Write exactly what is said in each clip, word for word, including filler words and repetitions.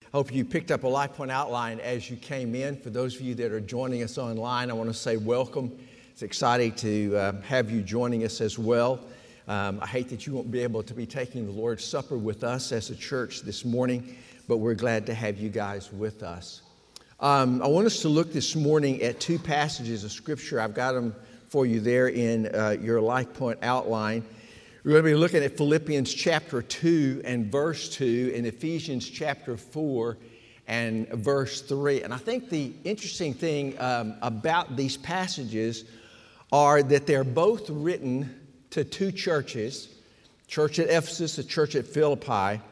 Hope you picked up a Life Point outline as you came in. For those of you that are joining us online, I want to say welcome. It's exciting to uh, have you joining us as well. Um, I hate that you won't be able to be taking the Lord's Supper with us as a church this morning, but we're glad to have you guys with us. Um, I want us to look this morning at two passages of Scripture. I've got them for you there in uh, your Life Point outline. We're going to be looking at Philippians chapter two and verse two and Ephesians chapter four and verse three. And I think the interesting thing um, about these passages are that they're both written to two churches, church at Ephesus, a church at Philippi.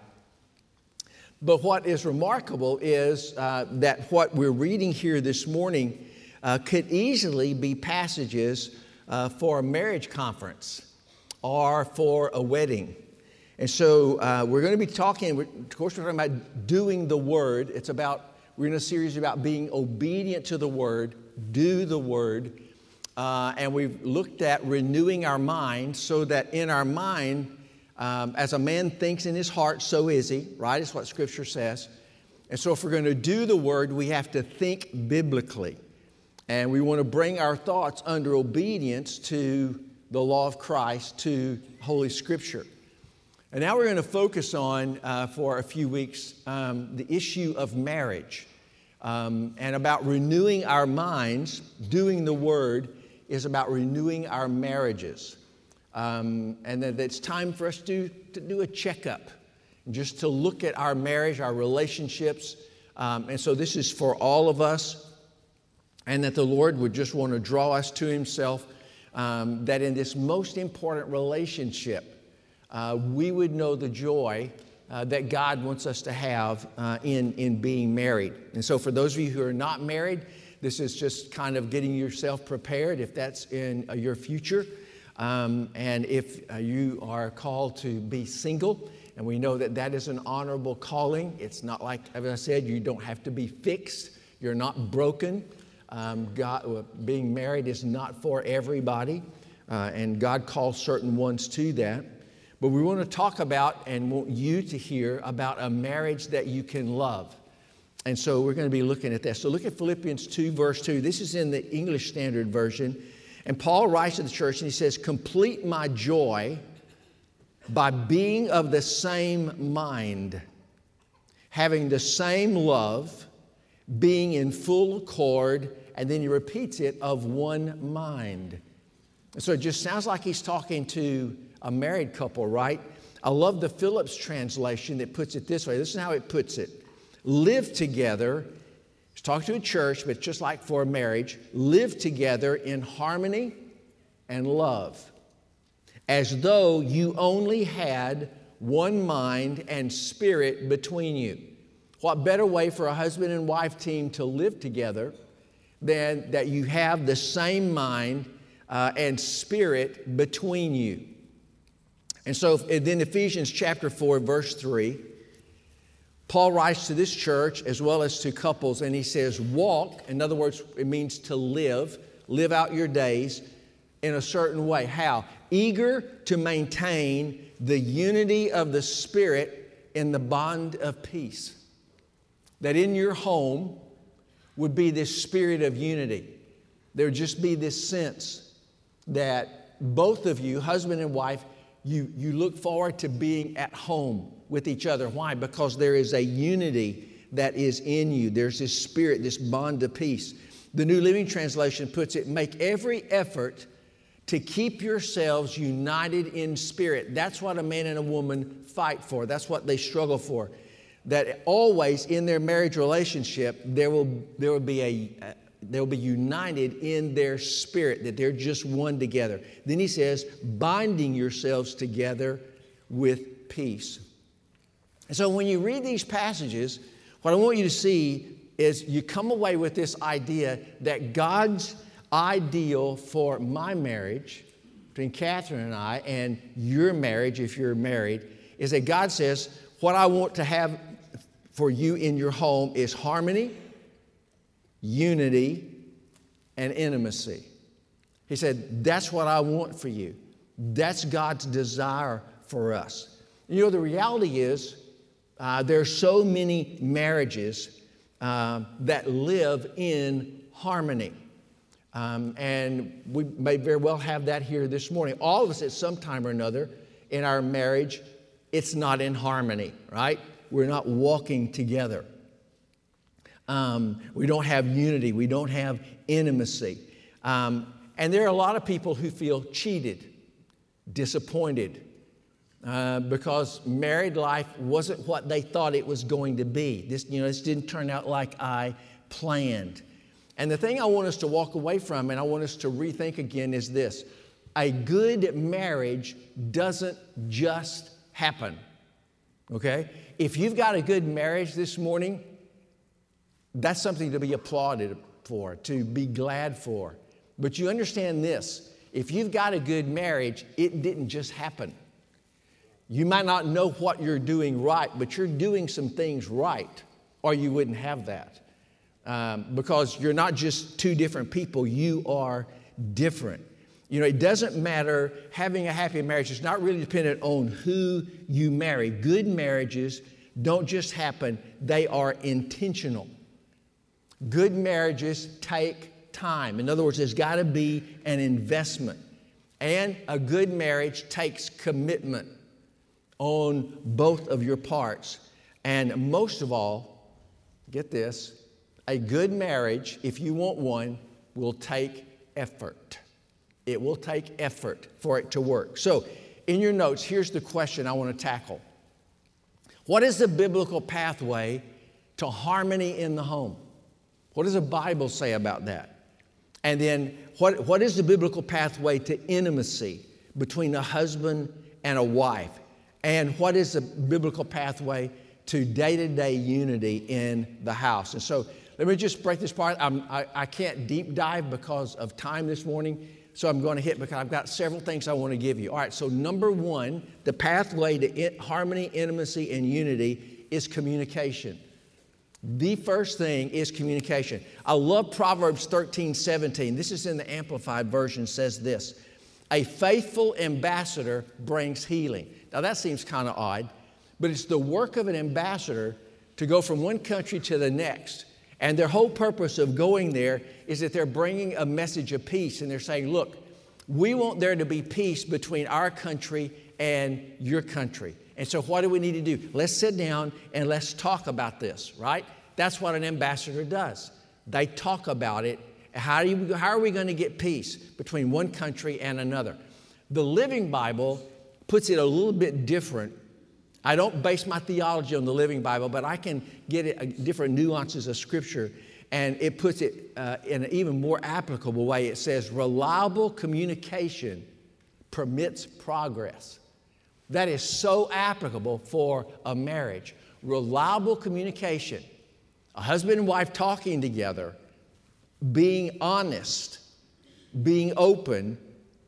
But what is remarkable is uh, that what we're reading here this morning uh, could easily be passages uh, for a marriage conference or for a wedding. And so uh, we're going to be talking, of course, we're talking about doing the Word. It's about, we're in a series about being obedient to the Word, do the Word. Uh, and we've looked at renewing our mind so that in our mind, um, as a man thinks in his heart, so is he, right? That's what Scripture says. And so if we're going to do the Word, we have to think biblically. And we want to bring our thoughts under obedience to the law of Christ, to Holy Scripture. And now we're going to focus on, uh, for a few weeks, um, the issue of marriage. Um, and about renewing our minds, doing the Word is about renewing our marriages. Um, and that it's time for us to, to do a checkup, just to look at our marriage, our relationships. Um, and so this is for all of us, and that the Lord would just want to draw us to Himself. Um, that in this most important relationship, uh, we would know the joy uh, that God wants us to have uh, in, in being married. And so for those of you who are not married, this is just kind of getting yourself prepared if that's in uh, your future. Um, and if uh, you are called to be single, and we know that that is an honorable calling. It's not like, as I said, you don't have to be fixed. You're not broken. Um, God, uh, being married is not for everybody, uh, and God calls certain ones to that. But we want to talk about and want you to hear about a marriage that you can love. And so we're going to be looking at that. So look at Philippians two, verse two. This is in the English Standard Version. And Paul writes to the church and he says, "Complete my joy by being of the same mind, having the same love, being in full accord," and then he repeats it, "of one mind." And so it just sounds like he's talking to a married couple, right? I love the Phillips translation that puts it this way. This is how it puts it. Live together. He's talking to a church, but just like for a marriage, live together in harmony and love, as though you only had one mind and spirit between you. What better way for a husband and wife team to live together than that you have the same mind uh, and spirit between you? And so and then Ephesians chapter four, verse three, Paul writes to this church as well as to couples, and he says, walk, in other words, it means to live, live out your days in a certain way. How? Eager to maintain the unity of the Spirit in the bond of peace. That in your home would be this spirit of unity. There would just be this sense that both of you, husband and wife, you, you look forward to being at home with each other. Why? Because there is a unity that is in you. There's this spirit, this bond of peace. The New Living Translation puts it, make every effort to keep yourselves united in spirit. That's what a man and a woman fight for. That's what they struggle for. That always in their marriage relationship, there will, there will be a, uh, they'll be united in their spirit, that they're just one together. Then he says, binding yourselves together with peace. And so when you read these passages, what I want you to see is you come away with this idea that God's ideal for my marriage, between Catherine and I, and your marriage, if you're married, is that God says, what I want to have for you in your home is harmony, unity, and intimacy. He said, that's what I want for you. That's God's desire for us. You know, the reality is, Uh, there are so many marriages uh, that live in harmony. Um, and we may very well have that here this morning. All of us at some time or another in our marriage, it's not in harmony, right? We're not walking together. Um, we don't have unity. We don't have intimacy. Um, and there are a lot of people who feel cheated, disappointed, uh, because married life wasn't what they thought it was going to be. This, you know, this didn't turn out like I planned. And the thing I want us to walk away from, and I want us to rethink again, is this. A good marriage doesn't just happen, okay? If you've got a good marriage this morning, that's something to be applauded for, to be glad for. But you understand this, if you've got a good marriage, it didn't just happen. You might not know what you're doing right, but you're doing some things right, or you wouldn't have that. Um, because you're not just two different people, you are different. You know, it doesn't matter, having a happy marriage is not really dependent on who you marry. Good marriages don't just happen, they are intentional. Good marriages take time. In other words, there's got to be an investment. And a good marriage takes commitment on both of your parts. And most of all, get this, a good marriage, if you want one, will take effort. It will take effort for it to work. So, in your notes, here's the question I want to tackle. What is the biblical pathway to harmony in the home? What does the Bible say about that? And then, what, what is the biblical pathway to intimacy between a husband and a wife? And what is the biblical pathway to day-to-day unity in the house? And so, let me just break this part. I'm, I, I can't deep dive because of time this morning, so I'm going to hit because I've got several things I want to give you. All right, so number one, the pathway to in, harmony, intimacy, and unity is communication. The first thing is communication. I love Proverbs thirteen seventeen. This is in the Amplified Version, says this. A faithful ambassador brings healing. Now that seems kind of odd, but it's the work of an ambassador to go from one country to the next. And their whole purpose of going there is that they're bringing a message of peace. And they're saying, look, we want there to be peace between our country and your country. And so what do we need to do? Let's sit down and let's talk about this, right? That's what an ambassador does. They talk about it. How, do you, how are we going to get peace between one country and another? The Living Bible puts it a little bit different. I don't base my theology on the Living Bible, but I can get it, uh, different nuances of Scripture, and it puts it uh, in an even more applicable way. It says, reliable communication permits progress. That is so applicable for a marriage. Reliable communication, a husband and wife talking together, being honest, being open,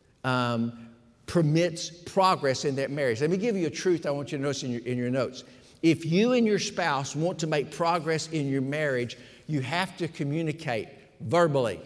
um, permits progress in that marriage. Let me give you a truth I want you to notice in your, in your notes. If you and your spouse want to make progress in your marriage, you have to communicate verbally.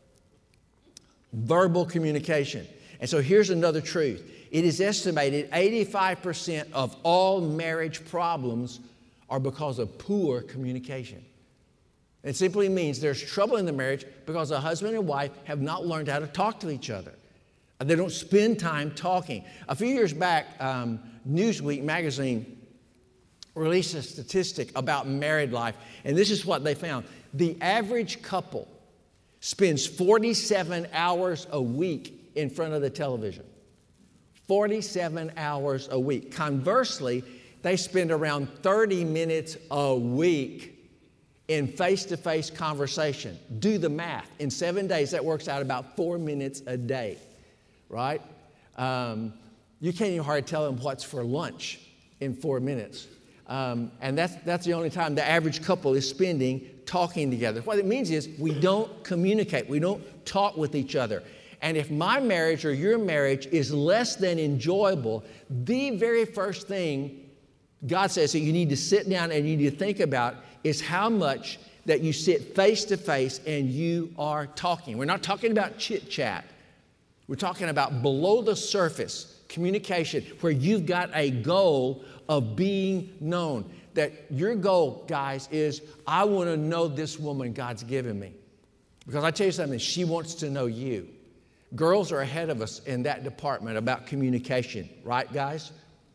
Verbal communication. And so here's another truth. It is estimated eighty-five percent of all marriage problems are because of poor communication. It simply means there's trouble in the marriage because a husband and wife have not learned how to talk to each other. They don't spend time talking. A few years back, um, Newsweek magazine released a statistic about married life, and this is what they found. The average couple spends forty-seven hours a week in front of the television. forty-seven hours a week. Conversely, they spend around thirty minutes a week in face-to-face conversation. Do the math. In seven days, that works out about four minutes a day. Right? Um, you can't even hardly tell them what's for lunch in four minutes. Um, and that's, that's the only time the average couple is spending talking together. What it means is we don't communicate. We don't talk with each other. And if my marriage or your marriage is less than enjoyable, the very first thing God says that you need to sit down and you need to think about is how much that you sit face to face and you are talking. We're not talking about chit chat. We're talking about below the surface communication where you've got a goal of being known. that your goal, guys, is I want to know this woman God's given me. Because I tell you something, she wants to know you. Girls are ahead of us in that department about communication, right, guys?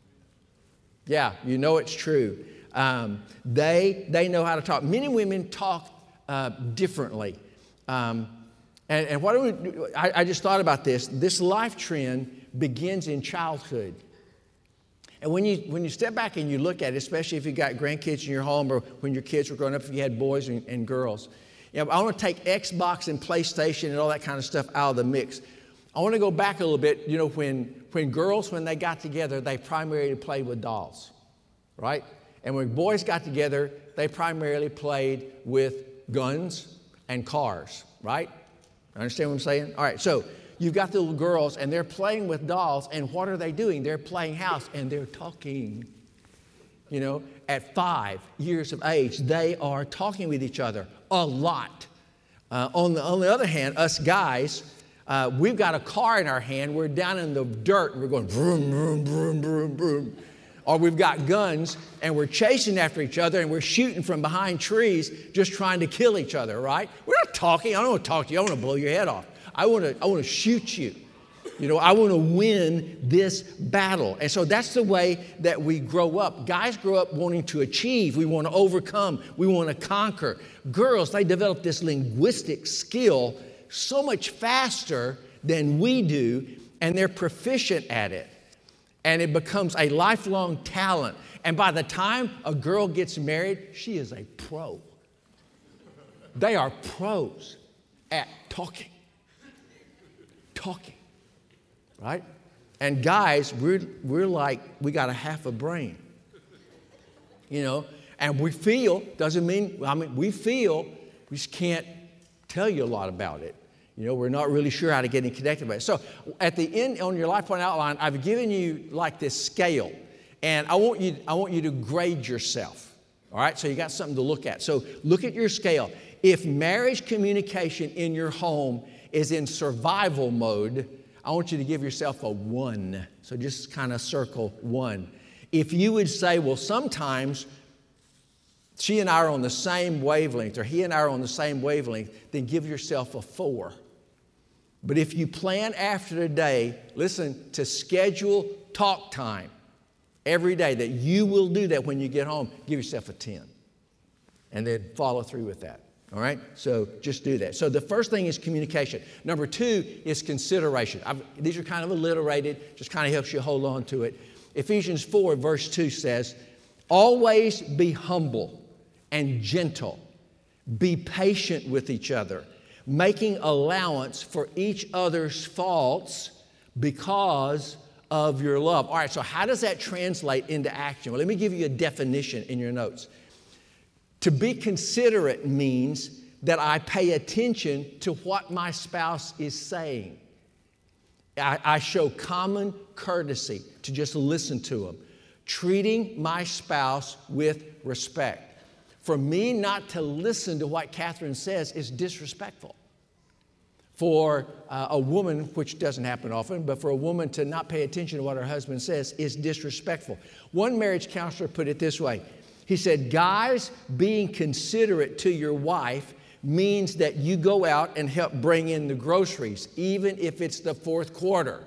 Yeah, you know it's true. Um, they, they know how to talk. Many women talk uh, differently. Um, and, and what do we do? I, I just thought about this. This life trend begins in childhood. And when you, when you step back and you look at it, especially if you've got grandkids in your home or when your kids were growing up, if you had boys and, and girls, you know, I want to take Xbox and PlayStation and all that kind of stuff out of the mix. I want to go back a little bit. You know, when, when girls, when they got together, they primarily played with dolls, right? And when boys got together, they primarily played with guns and cars, right? Understand what I'm saying? All right, so you've got the little girls, and they're playing with dolls, and what are they doing? They're playing house, and they're talking. You know, at five years of age, they are talking with each other a lot. Uh, on, the, on the other hand, us guys, uh, we've got a car in our hand. We're down in the dirt, and we're going vroom, vroom, vroom, vroom, vroom. Or we've got guns, and we're chasing after each other, and we're shooting from behind trees, just trying to kill each other, right? We're not talking. I don't want to talk to you. I want to blow your head off. I want to, I want to shoot you. You know, I want to win this battle. And so that's the way that we grow up. Guys grow up wanting to achieve. We want to overcome. We want to conquer. Girls, they develop this linguistic skill so much faster than we do, and they're proficient at it. And it becomes a lifelong talent. And by the time a girl gets married, she is a pro. They are pros at talking. Talking. Right? And guys, we're, we're like, we got a half a brain. You know, and we feel, doesn't mean, I mean, we feel, we just can't tell you a lot about it. You know, we're not really sure how to get in connected with it. So at the end, on your life point outline, I've given you like this scale. And I want you, I want you to grade yourself. All right? So you got something to look at. So look at your scale. If marriage communication in your home is in survival mode, I want you to give yourself a one. So just kind of circle one. If you would say, well, sometimes she and I are on the same wavelength, or he and I are on the same wavelength, then give yourself a four. But if you plan after today, listen, to schedule talk time every day, that you will do that when you get home, give yourself a ten. And then follow through with that. All right? So just do that. So the first thing is communication. Number two is consideration. I've, these are kind of alliterated, just kind of helps you hold on to it. Ephesians four, verse two says, always be humble and gentle. Be patient with each other, making allowance for each other's faults because of your love. All right, so how does that translate into action? Well, let me give you a definition in your notes. To be considerate means that I pay attention to what my spouse is saying. I, I show common courtesy to just listen to them, treating my spouse with respect. For me not to listen to what Catherine says is disrespectful. For uh, a woman, which doesn't happen often, but for a woman to not pay attention to what her husband says is disrespectful. One marriage counselor put it this way. He said, guys, being considerate to your wife means that you go out and help bring in the groceries, even if it's the fourth quarter.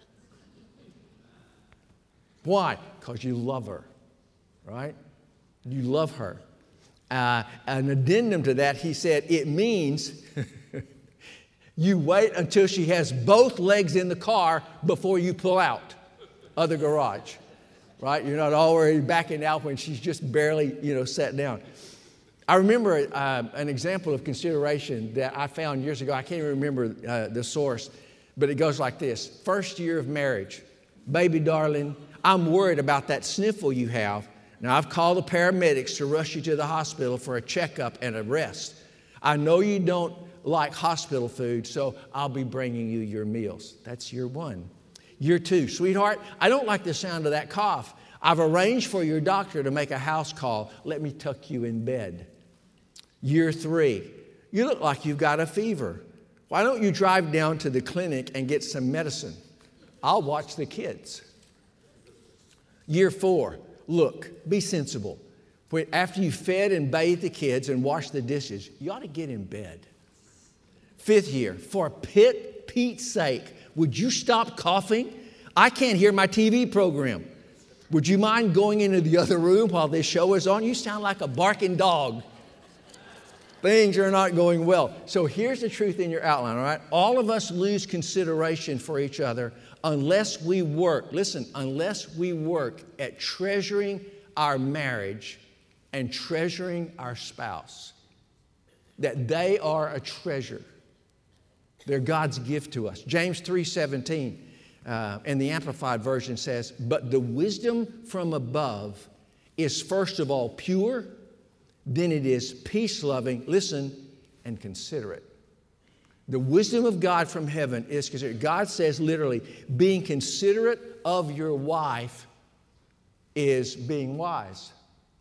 Why? Because you love her, right? You love her. Uh, an addendum to that, he said, it means you wait until she has both legs in the car before you pull out of the garage. Right? You're not already backing out when she's just barely, you know, sat down. I remember uh, an example of consideration that I found years ago. I can't even remember uh, the source, but it goes like this. First year of marriage. Baby darling, I'm worried about that sniffle you have. Now, I've called the paramedics to rush you to the hospital for a checkup and a rest. I know you don't like hospital food, so I'll be bringing you your meals. That's year one. Year two, sweetheart, I don't like the sound of that cough. I've arranged for your doctor to make a house call. Let me tuck you in bed. Year three, you look like you've got a fever. Why don't you drive down to the clinic and get some medicine? I'll watch the kids. Year four, look, be sensible. when, after you fed and bathed the kids and washed the dishes, you ought to get in bed. Fifth year, for Pete, Pete's sake, would you stop coughing? I can't hear my T V program. Would you mind going into the other room while this show is on? You sound like a barking dog. Things are not going well. So here's the truth in your outline, all right? All of us lose consideration for each other unless we work, listen, unless we work at treasuring our marriage and treasuring our spouse. That they are a treasure. They're God's gift to us. James three seventeen uh, in the Amplified Version says, but the wisdom from above is first of all pure, then it is peace-loving, listen, and considerate. The wisdom of God from heaven is considerate. God says literally, being considerate of your wife is being wise.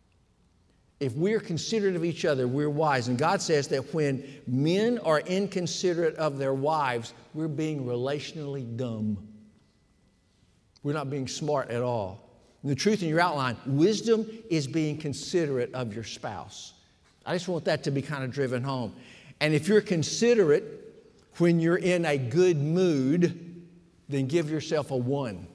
If we're considerate of each other, we're wise. And God says that when men are inconsiderate of their wives, we're being relationally dumb. We're not being smart at all. And the truth in your outline, wisdom is being considerate of your spouse. I just want that to be kind of driven home. And if you're considerate when you're in a good mood, then give yourself a one.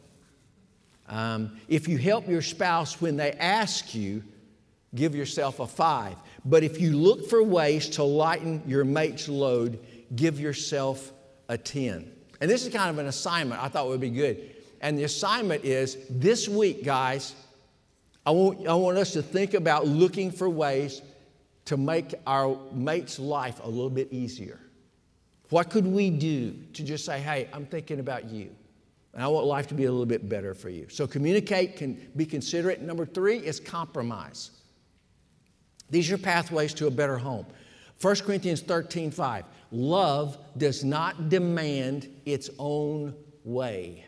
Um, if you help your spouse when they ask you, give yourself a five. But if you look for ways to lighten your mate's load, give yourself a ten. And this is kind of an assignment I thought would be good. And the assignment is this week, guys, I want, I want us to think about looking for ways to make our mate's life a little bit easier. What could we do to just say, hey, I'm thinking about you, and I want life to be a little bit better for you. So communicate, can be considerate. Number three is compromise. These are pathways to a better home. First Corinthians thirteen five, love does not demand its own way.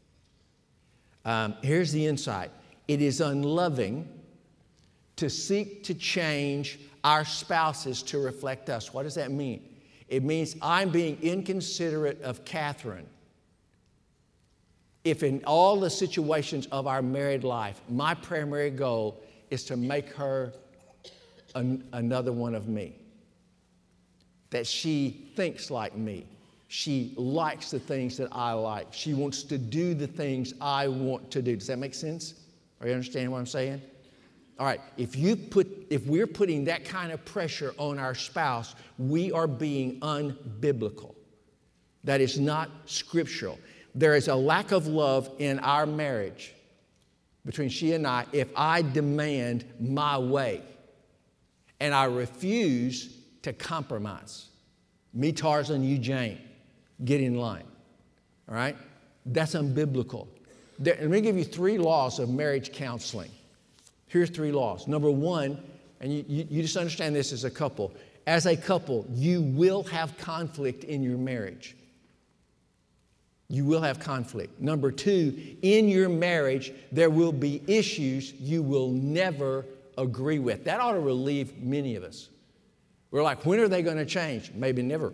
Um, here's the insight. It is unloving to seek to change our spouses to reflect us. What does that mean? It means I'm being inconsiderate of Catherine if in all the situations of our married life, my primary goal is to make her an, another one of me. That she thinks like me. She likes the things that I like. She wants to do the things I want to do. Does that make sense? Are you understanding what I'm saying? All right, if you put, if we're putting that kind of pressure on our spouse, we are being unbiblical. That is not scriptural. There is a lack of love in our marriage between she and I if I demand my way and I refuse to compromise. Me, Tarzan, you, Jane. Get in line. All right? That's unbiblical. There, let me give you three laws of marriage counseling. Here's three laws. Number one, and you, you, you just understand this as a couple. As a couple, you will have conflict in your marriage. You will have conflict. Number two, in your marriage, there will be issues you will never agree with. That ought to relieve many of us. We're like, when are they going to change? Maybe never.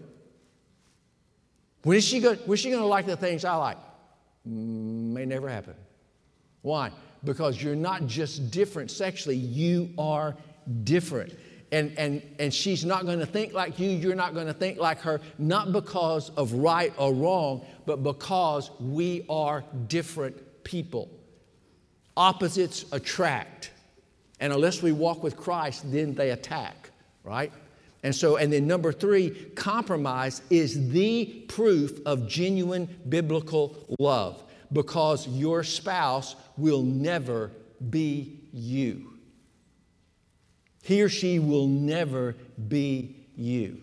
When is she going, when is she going to like the things I like? May never happen. Why? Because you're not just different sexually, you are different. And, and, and she's not going to think like you, you're not going to think like her, not because of right or wrong, but because we are different people. Opposites attract. And unless we walk with Christ, then they attack, right? And so, and then number three, compromise is the proof of genuine biblical love because your spouse will never be you. He or she will never be you.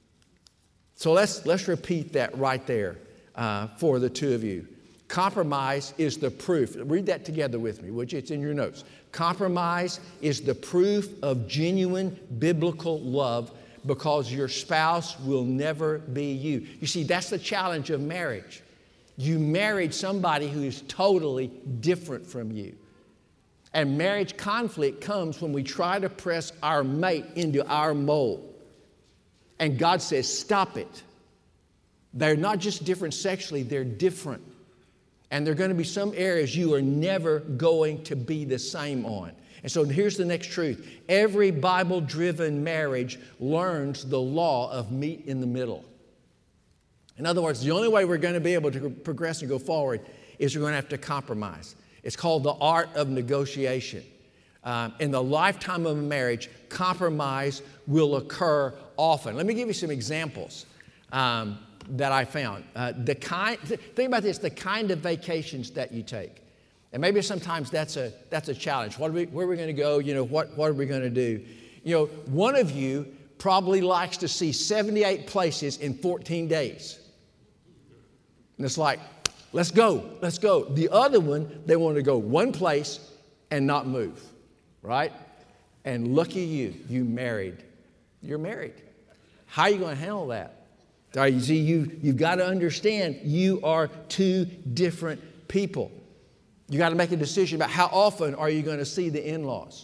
So let's, let's repeat that right there uh, for the two of you. Compromise is the proof. Read that together with me, would you? It's in your notes. Compromise is the proof of genuine biblical love because your spouse will never be you. You see, that's the challenge of marriage. You married somebody who is totally different from you. And marriage conflict comes when we try to press our mate into our mold. And God says, stop it. They're not just different sexually, they're different. And there are going to be some areas you are never going to be the same on. And so here's the next truth. Every Bible-driven marriage learns the law of meet in the middle. In other words, the only way we're going to be able to progress and go forward is we're going to have to compromise. It's called the art of negotiation. Um, in the lifetime of a marriage, compromise will occur often. Let me give you some examples um, that I found. Uh, the kind, think about this, the kind of vacations that you take. And maybe sometimes that's a, that's a challenge. What are we, where are we going to go? You know, what, what are we going to do? You know, one of you probably likes to see seventy-eight places in fourteen days. And it's like, let's go, let's go. The other one, they want to go one place and not move, right? And lucky you, you married. You're married. How are you going to handle that? All right, you see, you, you've got to understand you are two different people. You got to make a decision about how often are you going to see the in-laws.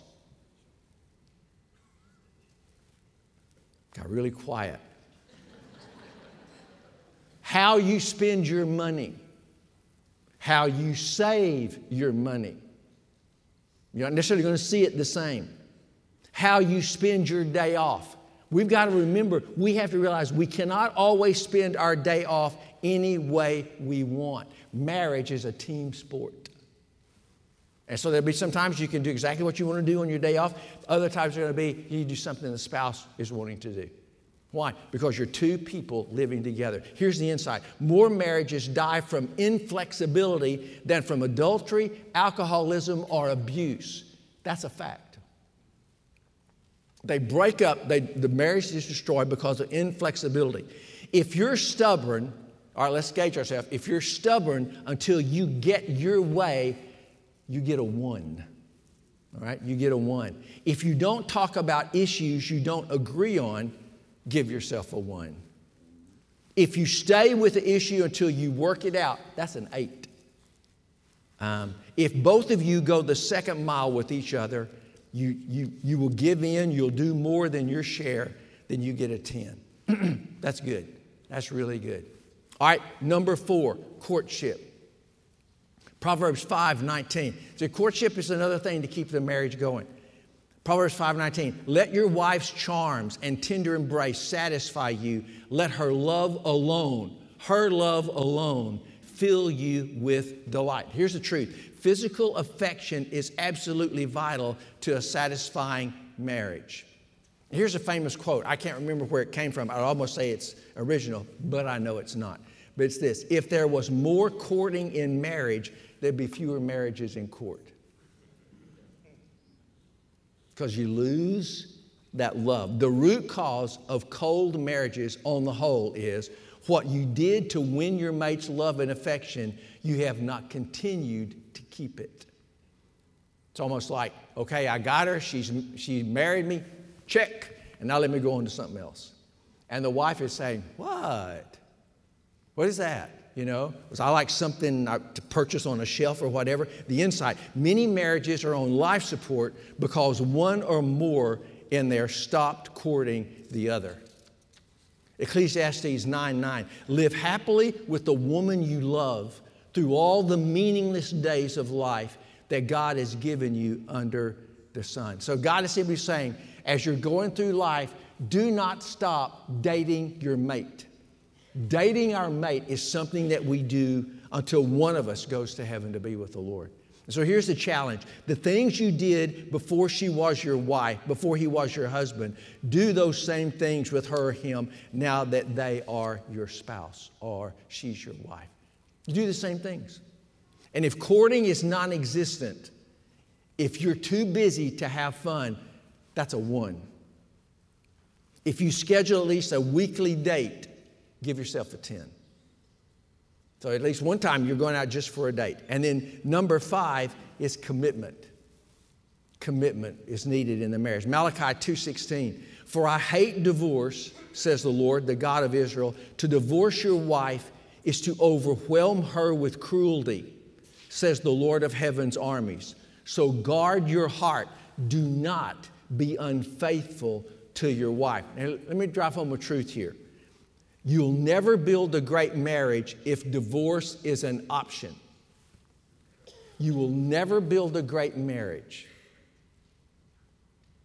Got really quiet. How you spend your money. How you save your money. You're not necessarily going to see it the same. How you spend your day off. We've got to remember, we have to realize we cannot always spend our day off any way we want. Marriage is a team sport. And so there'll be some times you can do exactly what you want to do on your day off. Other times there are going to be you do something the spouse is wanting to do. Why? Because you're two people living together. Here's the insight. More marriages die from inflexibility than from adultery, alcoholism, or abuse. That's a fact. They break up, they, the marriage is destroyed because of inflexibility. If you're stubborn, all right, let's gauge ourselves. If you're stubborn until you get your way, you get a one. All right, you get a one. If you don't talk about issues you don't agree on, give yourself a one. If you stay with the issue until you work it out, that's an eight. Um, if both of you go the second mile with each other, you, you, you will give in, you'll do more than your share, then you get a ten. That's good. That's really good. All right, number four, courtship. Proverbs five nineteen. So courtship is another thing to keep the marriage going. Proverbs five nineteen. Let your wife's charms and tender embrace satisfy you. Let her love alone, her love alone, fill you with delight. Here's the truth. Physical affection is absolutely vital to a satisfying marriage. Here's a famous quote. I can't remember where it came from. I'd almost say it's original, but I know it's not. But it's this. If there was more courting in marriage, there'd be fewer marriages in court. Because you lose that love. The root cause of cold marriages on the whole is what you did to win your mate's love and affection, you have not continued to keep it. It's almost like, okay, I got her, she's, she married me, check, and now let me go on to something else. And the wife is saying, what? What is that? You know, was I like something to purchase on a shelf or whatever? The insight. Many marriages are on life support because one or more in there stopped courting the other. Ecclesiastes nine nine. Live happily with the woman you love through all the meaningless days of life that God has given you under the sun. So God is simply saying, as you're going through life, do not stop dating your mate. Dating our mate is something that we do until one of us goes to heaven to be with the Lord. And so here's the challenge. The things you did before she was your wife, before he was your husband, do those same things with her or him now that they are your spouse or she's your wife. You do the same things. And if courting is non-existent, if you're too busy to have fun, that's a one. If you schedule at least a weekly date, give yourself a ten. So at least one time you're going out just for a date. And then number five is commitment. Commitment is needed in the marriage. Malachi two sixteen. For I hate divorce, says the Lord, the God of Israel. To divorce your wife is to overwhelm her with cruelty, says the Lord of heaven's armies. So guard your heart. Do not be unfaithful to your wife. Now, let me drive home a truth here. You'll never build a great marriage if divorce is an option. You will never build a great marriage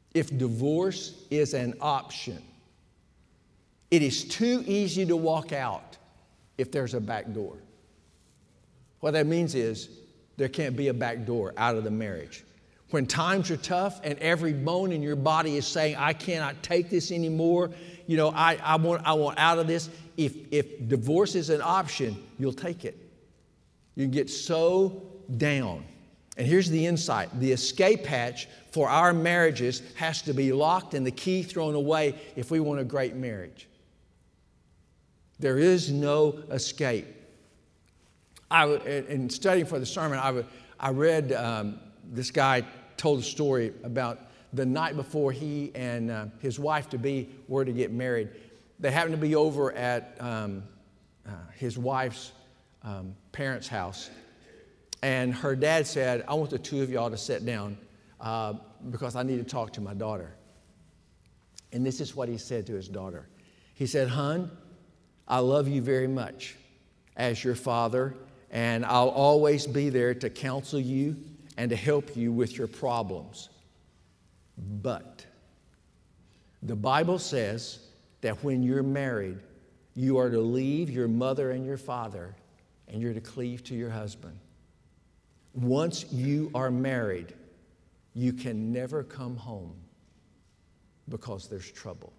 if divorce is an option, it is too easy to walk out if there's a back door. What that means is there can't be a back door out of the marriage. When times are tough and every bone in your body is saying, I cannot take this anymore, you know, I, I, want, I want out of this. If, if divorce is an option, you'll take it. You get so down. And here's the insight. The escape hatch for our marriages has to be locked and the key thrown away if we want a great marriage. There is no escape. I, in studying for the sermon, I, I read, um, this guy told a story about the night before he and uh, his wife-to-be were to get married. They happened to be over at um, uh, his wife's um, parents' house. And her dad said, I want the two of y'all to sit down uh, because I need to talk to my daughter. And this is what he said to his daughter. He said, "Hun, I love you very much as your father, and I'll always be there to counsel you and to help you with your problems. But the Bible says that when you're married, you are to leave your mother and your father, and you're to cleave to your husband. Once you are married, you can never come home because there's trouble."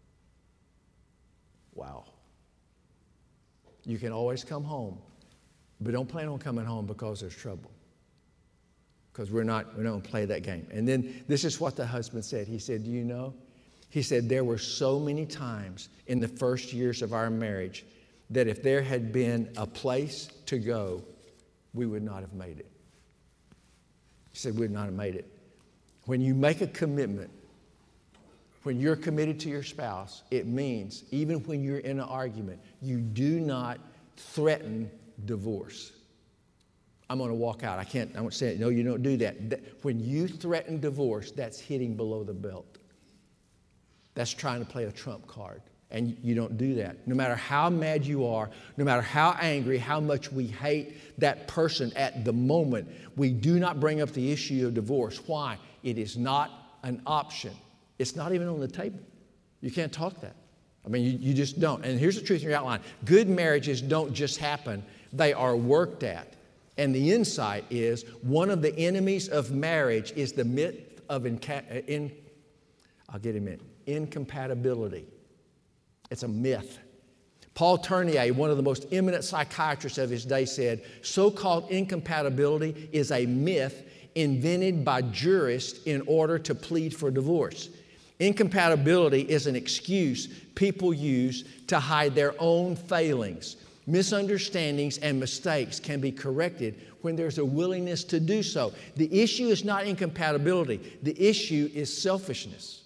Wow. You can always come home, but don't plan on coming home because there's trouble. Because we're not, we're not going to play that game. And then this is what the husband said. He said, do you know? He said, there were so many times in the first years of our marriage that if there had been a place to go, we would not have made it. He said, we would not have made it. When you make a commitment, when you're committed to your spouse, it means even when you're in an argument, you do not threaten divorce. I'm going to walk out. I can't, I won't say it. No, you don't do that. That. When you threaten divorce, that's hitting below the belt. That's trying to play a trump card. And you don't do that. No matter how mad you are, no matter how angry, how much we hate that person at the moment, we do not bring up the issue of divorce. Why? It is not an option. It's not even on the table. You can't talk that. I mean, you, you just don't. And here's the truth in your outline. Good marriages don't just happen. They are worked at. And the insight is one of the enemies of marriage is the myth of inca- in, I'll get him in, incompatibility. It's a myth. Paul Tournier, one of the most eminent psychiatrists of his day, said, so-called incompatibility is a myth invented by jurists in order to plead for divorce. Incompatibility is an excuse people use to hide their own failings. Misunderstandings and mistakes can be corrected when there's a willingness to do so. The issue is not incompatibility. The issue is selfishness.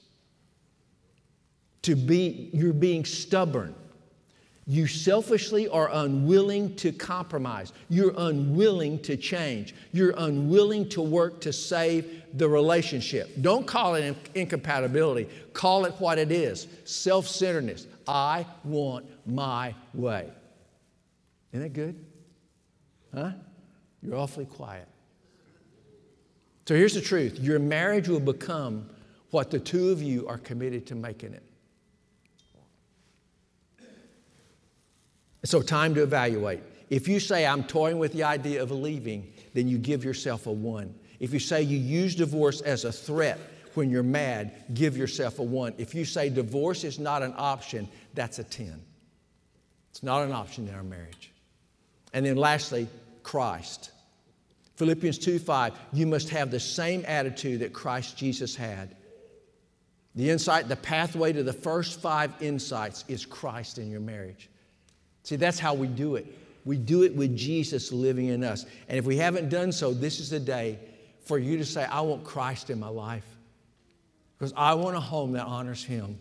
To be, you're being stubborn. You selfishly are unwilling to compromise. You're unwilling to change. You're unwilling to work to save the relationship. Don't call it incompatibility. Call it what it is. Self-centeredness. I want my way. Isn't that good? Huh? You're awfully quiet. So here's the truth. Your marriage will become what the two of you are committed to making it. So time to evaluate. If you say, I'm toying with the idea of leaving, then you give yourself a one. If you say you use divorce as a threat when you're mad, give yourself a one. If you say divorce is not an option, that's a ten. It's not an option in our marriage. And then lastly, Christ. Philippians two five, you must have the same attitude that Christ Jesus had. The insight, the pathway to the first five insights is Christ in your marriage. See, that's how we do it. We do it with Jesus living in us. And if we haven't done so, this is the day for you to say, I want Christ in my life because I want a home that honors Him.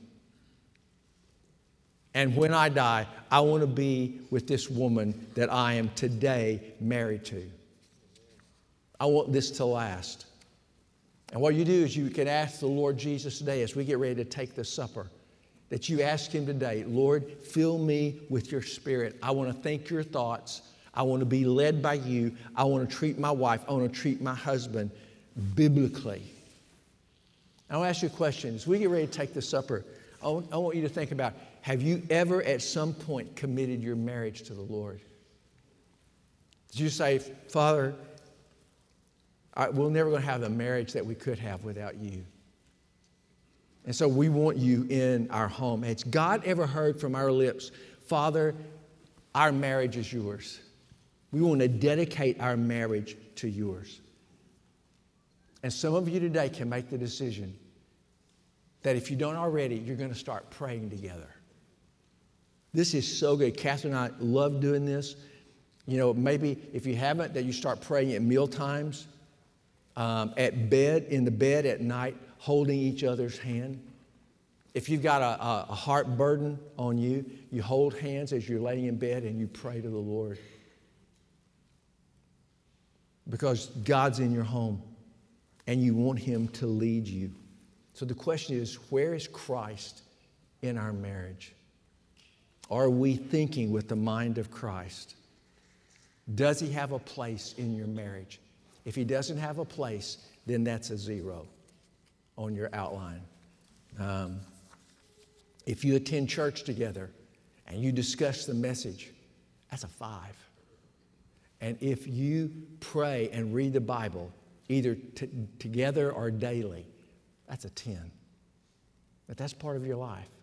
And when I die, I want to be with this woman that I am today married to. I want this to last. And what you do is you can ask the Lord Jesus today as we get ready to take the supper, that you ask Him today, Lord, fill me with your Spirit. I want to think your thoughts. I want to be led by you. I want to treat my wife. I want to treat my husband biblically. I'll ask you a question. As we get ready to take the supper, I want, I want you to think about, have you ever at some point committed your marriage to the Lord? Did you say, Father, I, we're never going to have the marriage that we could have without you? And so we want you in our home. Has God ever heard from our lips, Father, our marriage is yours? We want to dedicate our marriage to yours. And some of you today can make the decision that if you don't already, you're going to start praying together. This is so good. Catherine and I love doing this. You know, maybe if you haven't, that you start praying at meal times, um, at bed, in the bed at night, holding each other's hand. If you've got a, a, a heart burden on you, you hold hands as you're laying in bed and you pray to the Lord. Because God's in your home and you want Him to lead you. So the question is, where is Christ in our marriage? Are we thinking with the mind of Christ? Does He have a place in your marriage? If He doesn't have a place, then that's a zero on your outline. Um, if you attend church together and you discuss the message, that's a five. And if you pray and read the Bible, either t- together or daily, that's a ten. But that's part of your life.